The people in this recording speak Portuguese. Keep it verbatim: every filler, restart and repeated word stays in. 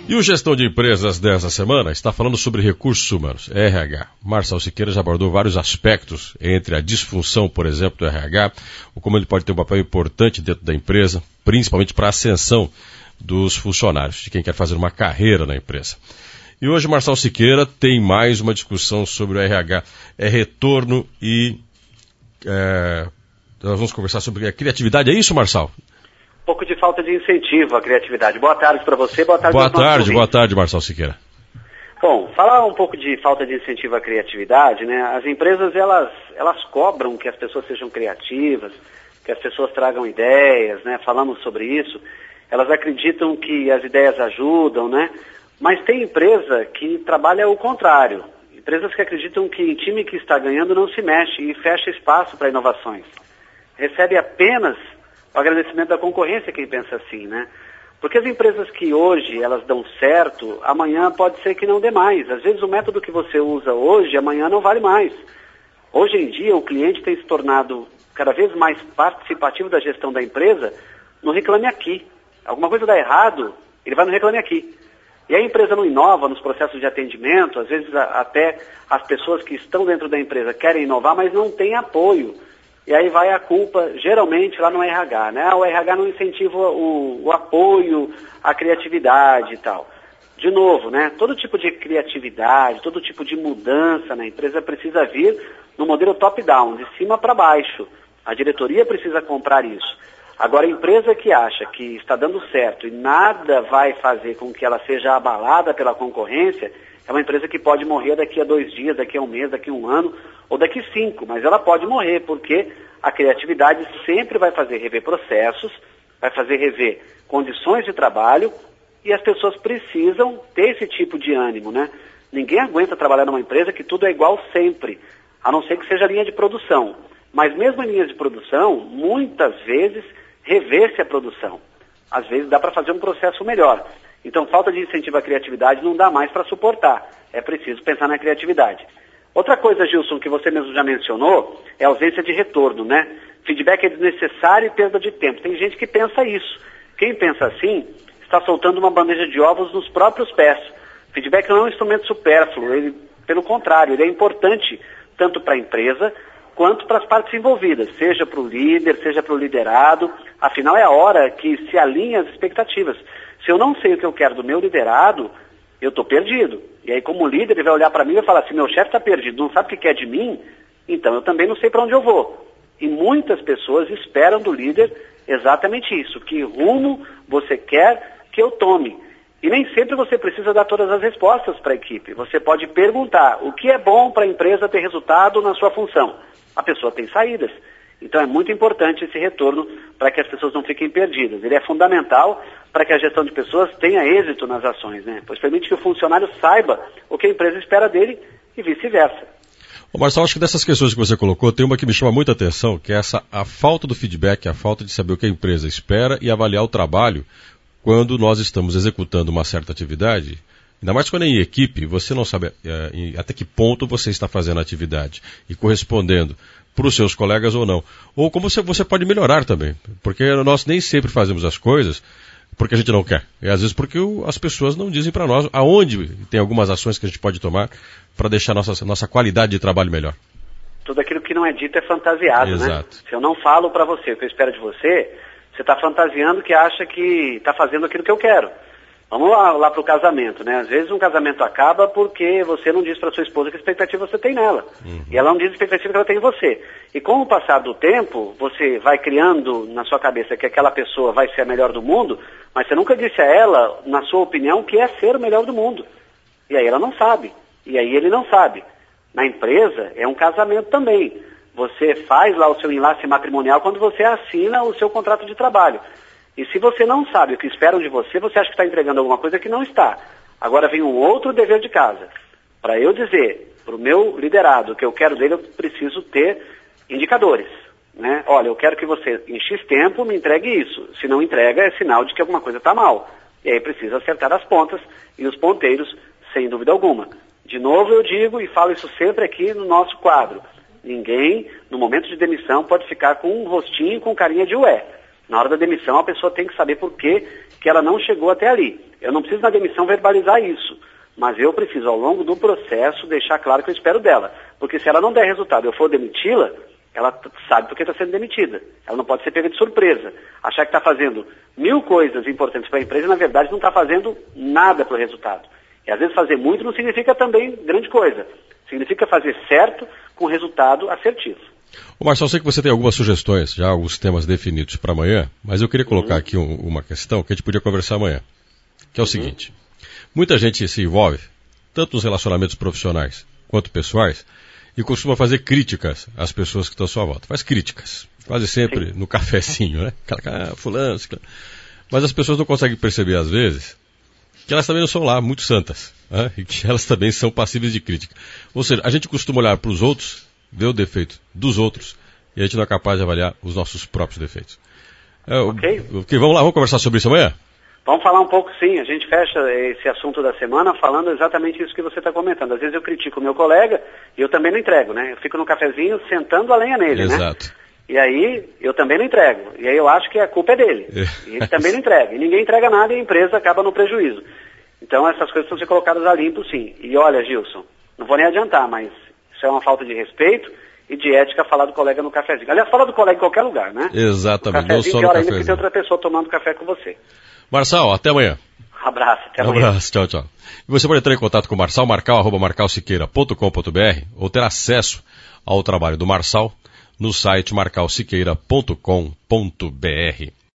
E o Gestão de Empresas dessa semana está falando sobre recursos humanos, R H. Marcelo Siqueira já abordou vários aspectos entre a disfunção, por exemplo, do R H, ou como ele pode ter um papel importante dentro da empresa, principalmente para a ascensão dos funcionários, de quem quer fazer uma carreira na empresa. E hoje Marcelo Siqueira tem mais uma discussão sobre o R H, é retorno e é, nós vamos conversar sobre a criatividade, é isso, Marcelo? Um pouco de falta de incentivo à criatividade. Boa tarde para você, boa tarde. Boa tarde, boa tarde, Marcelo Siqueira. Bom, falar um pouco de falta de incentivo à criatividade, né? As empresas, elas, elas cobram que as pessoas sejam criativas, que as pessoas tragam ideias, né? Falamos sobre isso. Elas acreditam que as ideias ajudam, né? Mas tem empresa que trabalha o contrário. Empresas que acreditam que time que está ganhando não se mexe e fecha espaço para inovações. Recebe apenas o agradecimento da concorrência, quem pensa assim, né? Porque as empresas que hoje elas dão certo, amanhã pode ser que não dê mais. Às vezes o método que você usa hoje, amanhã não vale mais. Hoje em dia o cliente tem se tornado cada vez mais participativo da gestão da empresa no Reclame Aqui. Alguma coisa dá errado, ele vai no Reclame Aqui. E a empresa não inova nos processos de atendimento, às vezes a, até as pessoas que estão dentro da empresa querem inovar, mas não têm apoio. E aí vai a culpa, geralmente, lá no R H, né? O R H não incentiva o, o apoio, a criatividade e tal. De novo, né? Todo tipo de criatividade, todo tipo de mudança na empresa precisa vir no modelo top-down, de cima para baixo. A diretoria precisa comprar isso. Agora, a empresa que acha que está dando certo e nada vai fazer com que ela seja abalada pela concorrência, é uma empresa que pode morrer daqui a dois dias, daqui a um mês, daqui a um ano, ou daqui a cinco, mas ela pode morrer, porque a criatividade sempre vai fazer rever processos, vai fazer rever condições de trabalho, e as pessoas precisam ter esse tipo de ânimo, né? Ninguém aguenta trabalhar numa empresa que tudo é igual sempre, a não ser que seja linha de produção. Mas mesmo em linhas de produção, muitas vezes, rever-se a produção. Às vezes dá para fazer um processo melhor. Então, falta de incentivo à criatividade não dá mais para suportar. É preciso pensar na criatividade. Outra coisa, Gilson, que você mesmo já mencionou, é a ausência de retorno, né? Feedback é desnecessário e perda de tempo. Tem gente que pensa isso. Quem pensa assim, está soltando uma bandeja de ovos nos próprios pés. Feedback não é um instrumento supérfluo, ele, pelo contrário, ele é importante tanto para a empresa quanto para as partes envolvidas, seja para o líder, seja para o liderado. Afinal, é a hora que se alinha as expectativas. Se eu não sei o que eu quero do meu liderado, eu estou perdido. E aí, como líder, ele vai olhar para mim e vai falar, se meu chefe está perdido, não sabe o que quer de mim, então eu também não sei para onde eu vou. E muitas pessoas esperam do líder exatamente isso, que rumo você quer que eu tome. E nem sempre você precisa dar todas as respostas para a equipe. Você pode perguntar o que é bom para a empresa ter resultado na sua função. A pessoa tem saídas. Então é muito importante esse retorno para que as pessoas não fiquem perdidas. Ele é fundamental para que a gestão de pessoas tenha êxito nas ações, né? Pois permite que o funcionário saiba o que a empresa espera dele e vice-versa. Ô Marcelo, acho que dessas questões que você colocou, tem uma que me chama muita atenção, que é essa, a falta do feedback, a falta de saber o que a empresa espera e avaliar o trabalho quando nós estamos executando uma certa atividade. Ainda mais quando é em equipe, você não sabe é, em, até que ponto você está fazendo a atividade e correspondendo para os seus colegas ou não. Ou como você, você pode melhorar também, porque nós nem sempre fazemos as coisas porque a gente não quer. E às vezes porque o, as pessoas não dizem para nós aonde tem algumas ações que a gente pode tomar para deixar nossa, nossa qualidade de trabalho melhor. Tudo aquilo que não é dito é fantasiado, Exato. Né? Se eu não falo para você o que eu espero de você, você está fantasiando que acha que está fazendo aquilo que eu quero. Vamos lá, lá para o casamento, né? Às vezes um casamento acaba porque você não diz para sua esposa que expectativa você tem nela. Uhum. E ela não diz a expectativa que ela tem em você. E com o passar do tempo, você vai criando na sua cabeça que aquela pessoa vai ser a melhor do mundo, mas você nunca disse a ela, na sua opinião, que é ser o melhor do mundo. E aí ela não sabe. E aí ele não sabe. Na empresa, é um casamento também. Você faz lá o seu enlace matrimonial quando você assina o seu contrato de trabalho. E se você não sabe o que esperam de você, você acha que está entregando alguma coisa que não está. Agora vem um outro dever de casa. Para eu dizer para o meu liderado o que eu quero dele, eu preciso ter indicadores. Né? Olha, eu quero que você, em X tempo, me entregue isso. Se não entrega, é sinal de que alguma coisa está mal. E aí precisa acertar as pontas e os ponteiros, sem dúvida alguma. De novo eu digo e falo isso sempre aqui no nosso quadro. Ninguém, no momento de demissão, pode ficar com um rostinho com carinha de ué. Na hora da demissão, a pessoa tem que saber por que, que ela não chegou até ali. Eu não preciso na demissão verbalizar isso, mas eu preciso, ao longo do processo, deixar claro que eu espero dela. Porque se ela não der resultado e eu for demiti-la, ela t- sabe por que está sendo demitida. Ela não pode ser pega de surpresa. Achar que está fazendo mil coisas importantes para a empresa e, na verdade, não está fazendo nada para o resultado. E, às vezes, fazer muito não significa também grande coisa. Significa fazer certo com resultado assertivo. Ô Marcelo, eu sei que você tem algumas sugestões, já alguns temas definidos para amanhã, mas eu queria colocar Uhum. aqui um, uma questão que a gente podia conversar amanhã, que é o uhum. seguinte. Muita gente se envolve, tanto nos relacionamentos profissionais quanto pessoais, e costuma fazer críticas às pessoas que estão à sua volta. Faz críticas, quase sempre Sim. no cafezinho, né? Aquela, ah, fulano, fulano. Mas as pessoas não conseguem perceber, às vezes, que elas também não são lá muito santas, né? E que elas também são passíveis de crítica. Ou seja, a gente costuma olhar para os outros, ver o defeito dos outros, e a gente não é capaz de avaliar os nossos próprios defeitos. É, ok. Okay, vamos lá, vamos conversar sobre isso amanhã? Vamos falar um pouco, sim. A gente fecha esse assunto da semana falando exatamente isso que você está comentando. Às vezes eu critico o meu colega e eu também não entrego, né? Eu fico no cafezinho sentando a lenha nele, Exato. né? Exato. E aí eu também não entrego. E aí eu acho que a culpa é dele. É. E ele também não entrega. E ninguém entrega nada e a empresa acaba no prejuízo. Então essas coisas precisam ser colocadas a limpo, sim. E olha, Gilson, não vou nem adiantar, mas isso é uma falta de respeito e de ética falar do colega no cafezinho. Aliás, falar do colega em qualquer lugar, né? Exatamente. No cafezinho, não só no pior cafezinho. Ainda que tem outra pessoa tomando café com você. Marçal, até amanhã. Abraço, até amanhã. amanhã. Abraço, tchau, tchau. E você pode entrar em contato com o Marçal, marcal, arroba marcal siqueira ponto com ponto br, ou ter acesso ao trabalho do Marçal no site marcal siqueira ponto com ponto br.